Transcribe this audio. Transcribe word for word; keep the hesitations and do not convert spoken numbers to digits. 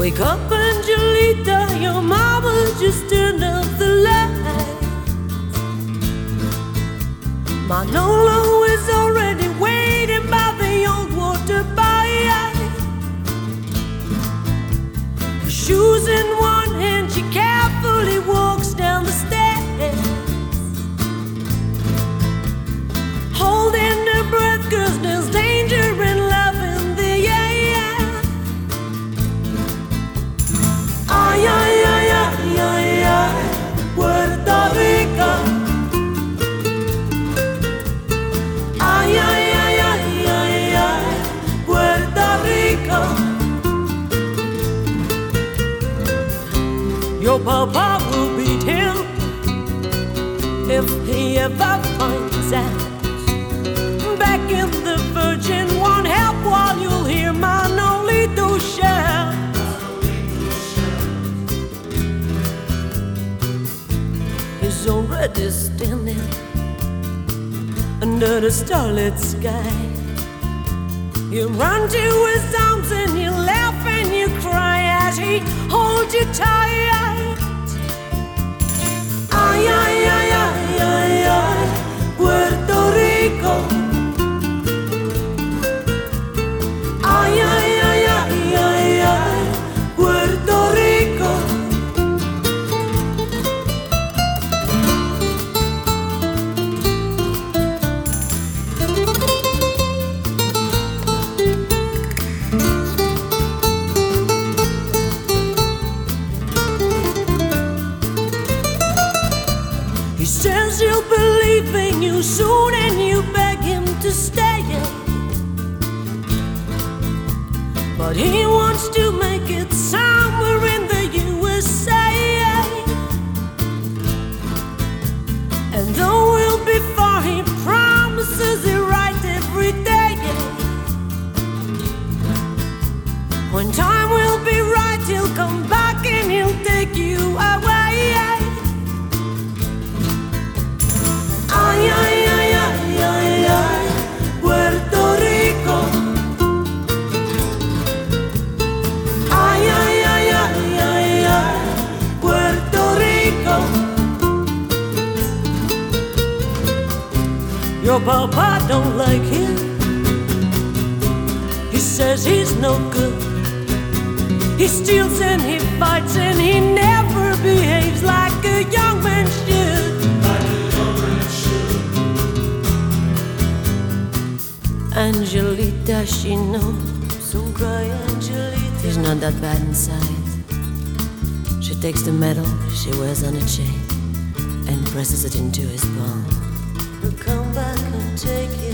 Wake up, Angelita, your mama just turned up the light. Manolo is already waiting by the old water by. Her shoes in one hand, she carefully walks down the stairs, holding her breath, 'cause there's danger in love in the air. Ay, ay, ay, ay, ay, ay, Puerto Rico. Ay, ay, ay, ay, ay, ay, Puerto Rico. Your papa will beat him if he ever finds out. Back in the Virgin won't help while you'll hear Manolito shout. He's already standing under the starlit sky. You run to his arms and you laugh and you cry as he holds you tight. Ay, ay, ay, ay, ay, ay, Puerto Rico. Ay, ay, ay, ay, ay, ay, Puerto Rico. He says he'll believe in you soon and you beg him to stay, but he wants to make it somewhere in the U S A. And though we'll be far, he promises it right every day. When time will be right, he'll come back and he'll take you away. Ay, ay, ay, ay, ay, ay, Puerto Rico. Ay, ay, ay, ay, ay, ay, Puerto Rico. Your papa don't like him. He says he's no good. He steals and he fights and he never behaves like a young man should. Angelita, she knows. Don't cry, Angelita. He's not that bad inside. She takes the medal she wears on a chain and presses it into his palm. He'll come back and take you.